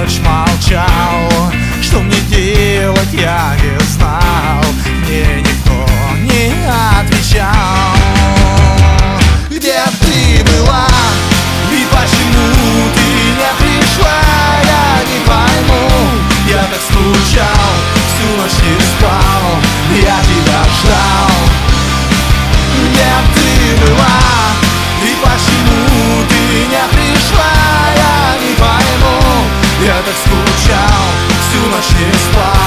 ночь молчал. Что мне делать, я не знал. Мне никто не отвечал. Где ты была и почему ты не пришла, я не пойму. Я так скучал, всю ночь не спал, я тебя ждал. Где ты была и почему ты не пришла, я не пойму. Я так скучал, всю ночь не спал.